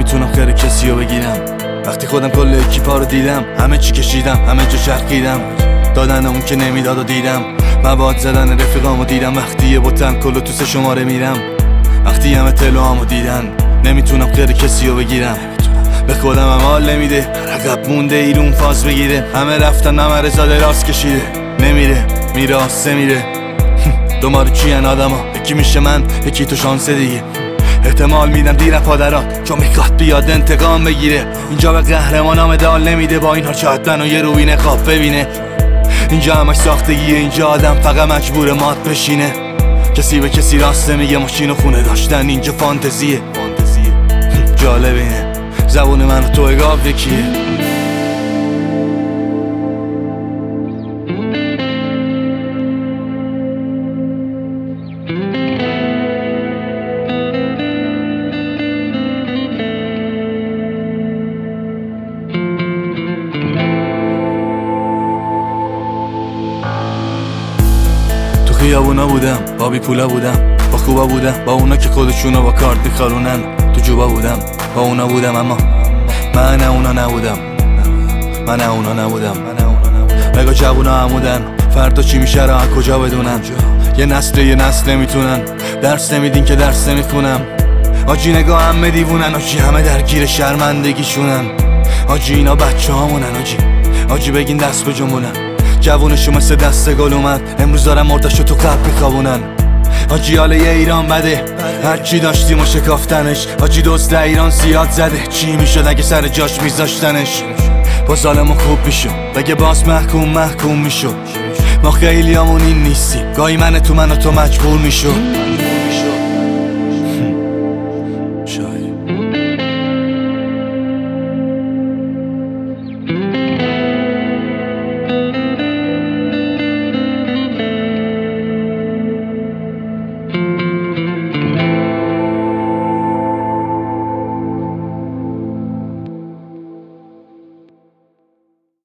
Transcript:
نمیتونم خیر کسی رو بگیرم. وقتی خودم کل اکیپا رو دیدم، همه چی کشیدم، همه جا چرخیدم، دادن اون که نمیداد و دیدم، مواد زدن رفیقامو دیدم. وقتی یه بوتن کلو تو 3 شماره میرم، وقتی همه تلوامو دیدن، نمیتونم خیر کسی رو بگیرم. به خودم هم حال نمیده، عقب مونده ایرون فاز بگیره. همه رفتن ممر زاده راست کشیده، نمیره میره آسه میره. دوماره چین آدما، یکی میشه من یکی تو شانس دیگه. احتمال میدم دیرم پادرات چون میخواد بیاد انتقام بگیره. اینجا به قهرمانا مدال نمیده، با این ها شاید منو یه روبین خواب ببینه. اینجا همش ساختگیه، اینجا آدم فقط مجبور مات بشینه. کسی به کسی راست نمیگه، ماشین و خونه داشتن اینجا فانتزیه. جالب اینه زبون من و تو اگاب یکیه. خیابونا بودم، با بی پولا بودم، با خوبا بودم، با اونا که خودشونو با کارت میخارونن. تو جوبا بودم، با اونا بودم، اما من اونا نبودم. نگاه جوونا عمودن، فردا چی میشه را کجا بدونن. یه نسل نمیتونن، درس نمیدین که درس نمیخونم. آجی نگاه همه دیوونن، آجی همه درگیر شرمندگیشونن. آجی اینا بچه هامونن، آجی بگین دست به جنبونن. جوونشو مثل دست گل اومد، امروز دارم مردشو تو قلب میخوابونن. آجی حال یه ایران بده، هرچی داشتیم و شکافتنش. آجی دزد ایران زیاد زده، چی میشد اگه سر جاش میذاشتنش. با ظالمو خوب میشو، بگه باز محکوم میشو. ما خیلی همون این نیستی، گاهی من تو مجبور میشو.